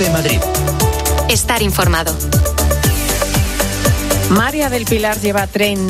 COPE Madrid. Estar informado. María del Pilar lleva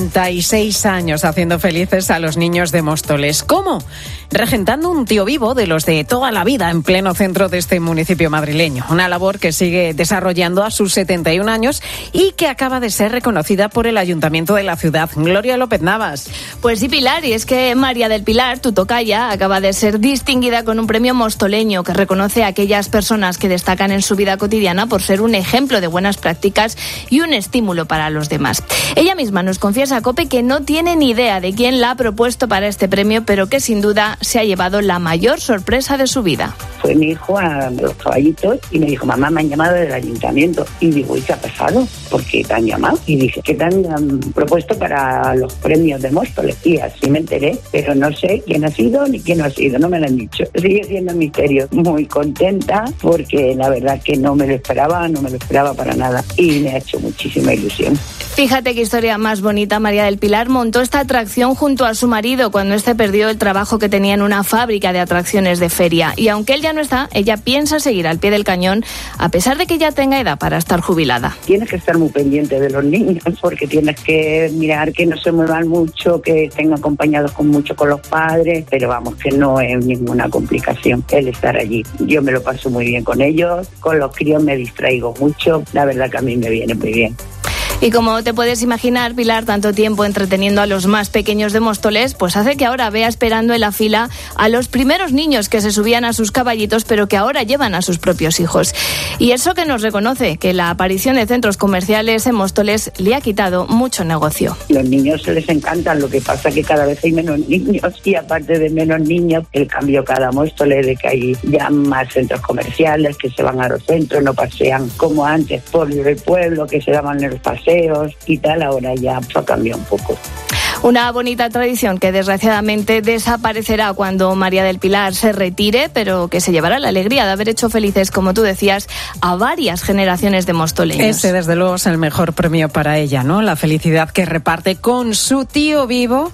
36 años haciendo felices a los niños de Móstoles. ¿Cómo? Regentando un tío vivo de los de toda la vida en pleno centro de este municipio madrileño. Una labor que sigue desarrollando a sus 71 años y que acaba de ser reconocida por el Ayuntamiento de la ciudad. Gloria López Navas. Pues sí, Pilar, y es que María del Pilar, tu tocaya, acaba de ser distinguida con un premio mostoleño que reconoce a aquellas personas que destacan en su vida cotidiana por ser un ejemplo de buenas prácticas y un estímulo para los demás. Ella misma nos confiesa a COPE que no tiene ni idea de quién la ha propuesto para este premio, pero que sin duda se ha llevado la mayor sorpresa de su vida. Fue mi hijo a los caballitos y me dijo, mamá, me han llamado del ayuntamiento. Y digo, ¿y qué ha pasado? ¿Por qué te han llamado? Y dice, que te han propuesto para los premios de Móstoles. Y así me enteré, pero no sé quién ha sido ni quién no ha sido, no me lo han dicho. Sigue siendo un misterio. Muy contenta porque la verdad que no me lo esperaba para nada. Y me ha hecho muchísima ilusión. Fíjate qué historia más bonita. María del Pilar montó esta atracción junto a su marido cuando este perdió el trabajo que tenía en una fábrica de atracciones de feria. Y aunque él ya no está, ella piensa seguir al pie del cañón a pesar de que ya tenga edad para estar jubilada. Tienes que estar muy pendiente de los niños porque tienes que mirar que no se muevan mucho, que estén acompañados con los padres, pero vamos, que no es ninguna complicación el estar allí. Yo me lo paso muy bien con ellos, con los críos me distraigo mucho, la verdad que a mí me viene muy bien. Y como te puedes imaginar, Pilar, tanto tiempo entreteniendo a los más pequeños de Móstoles, pues hace que ahora vea esperando en la fila a los primeros niños que se subían a sus caballitos, pero que ahora llevan a sus propios hijos. Y eso que nos reconoce, que la aparición de centros comerciales en Móstoles le ha quitado mucho negocio. Los niños les encantan, lo que pasa que cada vez hay menos niños y aparte de menos niños, el cambio cada Móstoles de que hay ya más centros comerciales, que se van a los centros, no pasean como antes por el pueblo, que se daban en los paseos y tal, ahora ya ha cambiado un poco. Una bonita tradición que desgraciadamente desaparecerá cuando María del Pilar se retire, pero que se llevará la alegría de haber hecho felices, como tú decías, a varias generaciones de mostoleños. Ese, desde luego, es el mejor premio para ella, ¿no? La felicidad que reparte con su tío vivo,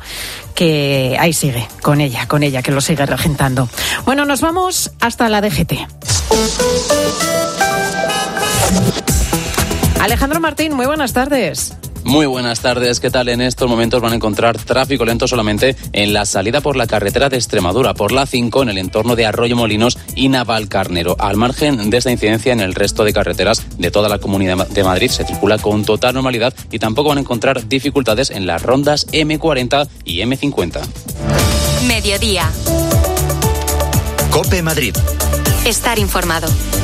que ahí sigue, con ella, que lo sigue regentando. Bueno, nos vamos hasta la DGT. Alejandro Martín, muy buenas tardes. Muy buenas tardes, ¿qué tal? En estos momentos van a encontrar tráfico lento solamente en la salida por la carretera de Extremadura, por la 5 en el entorno de Arroyo Molinos y Navalcarnero. Al margen de esta incidencia, en el resto de carreteras de toda la Comunidad de Madrid se circula con total normalidad y tampoco van a encontrar dificultades en las rondas M40 y M50. Mediodía. COPE Madrid. Estar informado.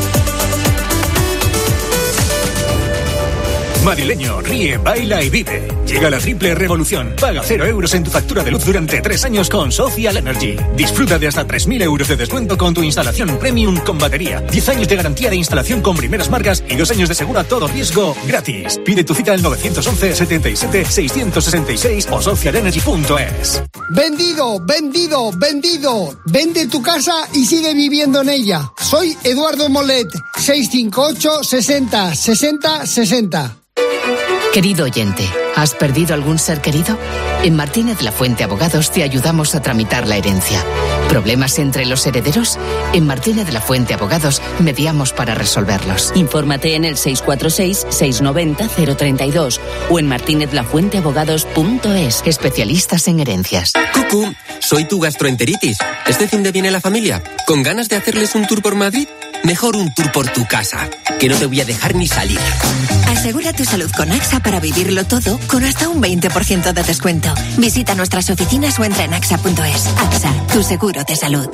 Madrileño, ríe, baila y vive. Llega la triple revolución. Paga 0 euros en tu factura de luz durante 3 años con Social Energy. Disfruta de hasta 3.000 euros de descuento con tu instalación premium con batería. 10 años de garantía de instalación con primeras marcas y 2 años de seguro a todo riesgo gratis. Pide tu cita al 911 77 666 o socialenergy.es. Vendido, vendido, vendido. Vende tu casa y sigue viviendo en ella. Soy Eduardo Molet, 658 60 60 60. Querido oyente, ¿has perdido algún ser querido? En Martínez La Fuente Abogados te ayudamos a tramitar la herencia. ¿Problemas entre los herederos? En Martínez La Fuente Abogados mediamos para resolverlos. Infórmate en el 646-690-032 o en martinezlafuenteabogados.es. Especialistas en herencias. Cucú, soy tu gastroenteritis. ¿Este fin de viene la familia? ¿Con ganas de hacerles un tour por Madrid? Mejor un tour por tu casa, que no te voy a dejar ni salir. Asegura tu salud con AXA para vivirlo todo con hasta un 20% de descuento. Visita nuestras oficinas o entra en AXA.es. AXA, tu seguro de salud.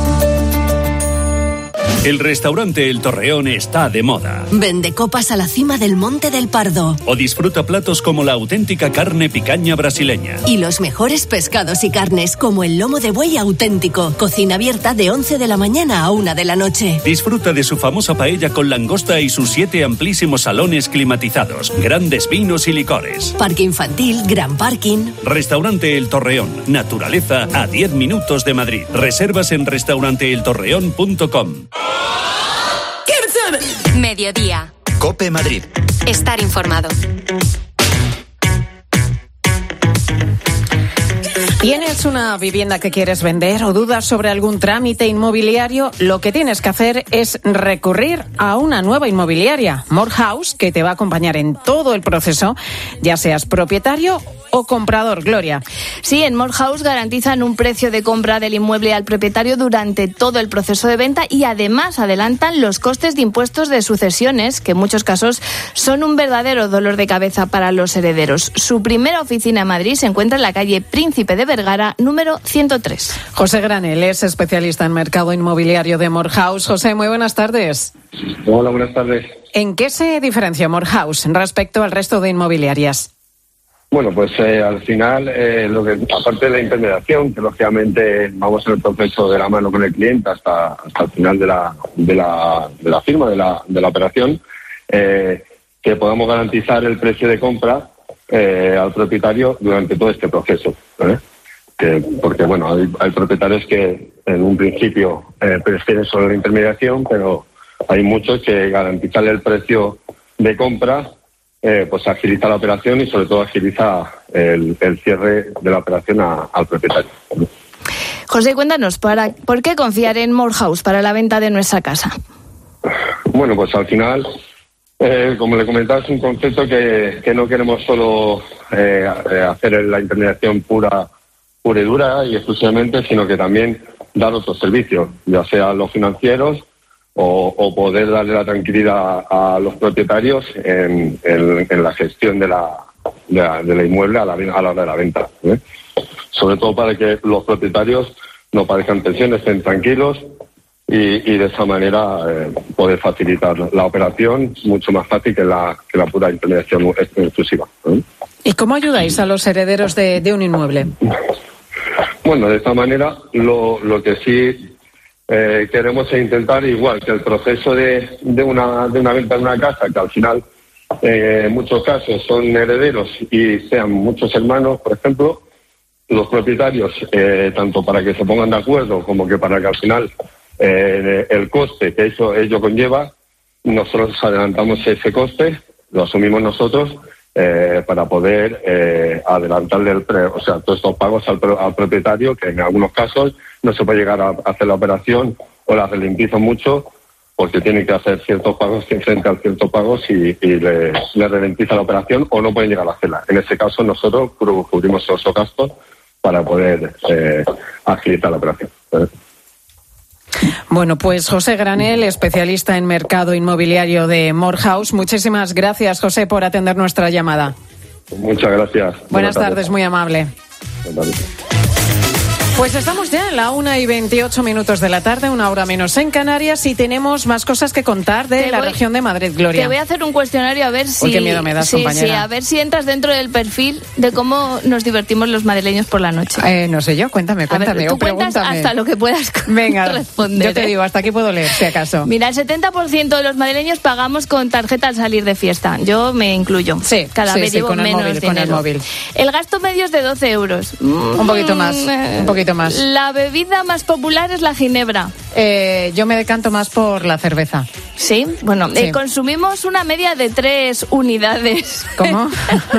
El restaurante El Torreón está de moda. Vende copas a la cima del Monte del Pardo. O disfruta platos como la auténtica carne picaña brasileña. Y los mejores pescados y carnes como el lomo de buey auténtico. Cocina abierta de 11 de la mañana a 1 de la noche. Disfruta de su famosa paella con langosta y sus 7 amplísimos salones climatizados. Grandes vinos y licores. Parque infantil, gran parking. Restaurante El Torreón. Naturaleza a 10 minutos de Madrid. Reservas en restauranteeltorreón.com. Mediodía. COPE Madrid. Estar informado. ¿Tienes una vivienda que quieres vender o dudas sobre algún trámite inmobiliario? Lo que tienes que hacer es recurrir a una nueva inmobiliaria, More House, que te va a acompañar en todo el proceso, ya seas propietario o comprador, Gloria. Sí, en More House garantizan un precio de compra del inmueble al propietario durante todo el proceso de venta y además adelantan los costes de impuestos de sucesiones, que en muchos casos son un verdadero dolor de cabeza para los herederos. Su primera oficina en Madrid se encuentra en la calle Príncipe de Vergara, número 103. José Granel es especialista en mercado inmobiliario de More House. José, muy buenas tardes. Hola, buenas tardes. ¿En qué se diferencia More House respecto al resto de inmobiliarias? Bueno, pues al final, aparte de la intermediación, que lógicamente vamos en el proceso de la mano con el cliente hasta el final de la firma de la operación, que podamos garantizar el precio de compra al propietario durante todo este proceso, ¿eh? Porque bueno, hay propietarios que en un principio prefieren solo la intermediación, pero hay muchos que garantizarle el precio de compra pues agiliza la operación y sobre todo agiliza el cierre de la operación al propietario. José, cuéntanos, ¿por qué confiar en More House para la venta de nuestra casa? Bueno, pues al final, como le comentaba, es un concepto que no queremos solo hacer la intermediación pura y dura y exclusivamente, sino que también dar otros servicios, ya sea los financieros o poder darle la tranquilidad a los propietarios en la gestión de la inmueble a la hora de la venta, ¿eh? Sobre todo para que los propietarios no padezcan tensiones, estén tranquilos y de esa manera poder facilitar la operación mucho más fácil que la pura intermediación exclusiva, ¿eh? ¿Y cómo ayudáis a los herederos de un inmueble? Bueno, de esta manera lo que sí queremos intentar, igual que el proceso de una venta de una casa, que al final en muchos casos son herederos y sean muchos hermanos, por ejemplo, los propietarios, tanto para que se pongan de acuerdo como que para que al final el coste que ello conlleva, nosotros adelantamos ese coste, lo asumimos nosotros para poder adelantarle todos estos pagos al propietario, que en algunos casos no se puede llegar a hacer la operación o la ralentizan mucho porque tiene que hacer ciertos pagos que enfrentan ciertos pagos y le ralentiza la operación o no pueden llegar a hacerla. En ese caso nosotros cubrimos esos gastos para poder agilizar la operación. Bueno, pues José Granel, especialista en mercado inmobiliario de More House. Muchísimas gracias, José, por atender nuestra llamada. Muchas gracias. Buenas tardes, muy amable. Buenas tardes. Pues estamos ya en la 1:28 de la tarde, una hora menos en Canarias, y tenemos más cosas que contar de la región de Madrid, Gloria. Te voy a hacer un cuestionario a ver si... Uy, qué miedo me das, compañera. Sí, a ver si entras dentro del perfil de cómo nos divertimos los madrileños por la noche. No sé yo, cuéntame. A ver, tú cuentas hasta lo que puedas responder. Yo te digo, hasta aquí puedo leer, si acaso. Mira, el 70% de los madrileños pagamos con tarjeta al salir de fiesta. Yo me incluyo. Sí, cada vez llevo con menos el dinero. Con el móvil. El gasto medio es de 12 euros. Un poquito más. La bebida más popular es la ginebra. Yo me decanto más por la cerveza. ¿Sí? Bueno, sí. Consumimos una media de 3 unidades. ¿Cómo?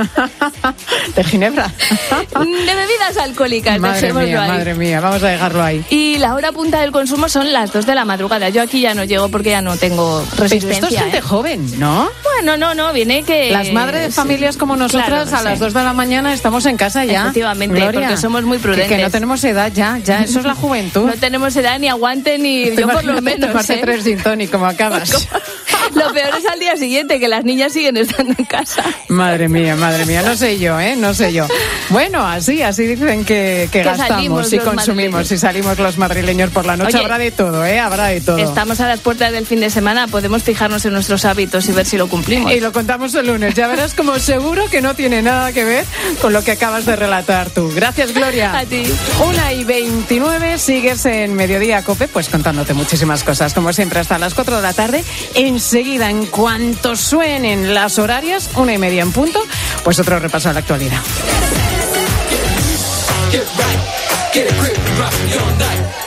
¿De ginebra? De bebidas alcohólicas. Madre mía, vamos a dejarlo ahí. Y la hora punta del consumo son las 2 de la madrugada. Yo aquí ya no llego porque ya no tengo resistencia. Pero esto es gente joven, ¿no? Bueno, no, viene que... Las madres de familias como nosotras, claro, a las 2 de la mañana estamos en casa ya. Efectivamente, Gloria, porque somos muy prudentes. Que no tenemos edad ya, eso es la juventud. No tenemos edad ni aguante ni... Yo por lo menos, tomarte 3 gin tonic como acabas. Lo peor es al día siguiente, que las niñas siguen estando en casa. Madre mía, no sé yo. Bueno, así dicen que gastamos y consumimos y salimos los madrileños por la noche. Oye, habrá de todo. Estamos a las puertas del fin de semana, podemos fijarnos en nuestros hábitos y ver si lo cumplimos. Y lo contamos el lunes, ya verás como seguro que no tiene nada que ver con lo que acabas de relatar tú. Gracias, Gloria. A ti. 1:29, sigues en Mediodía COPE, pues contándote muchísimas cosas, como siempre, hasta las 4 de la tarde. Enseguida, en cuanto suenen las horarias, 1:30 en punto, pues otro repaso a la actualidad.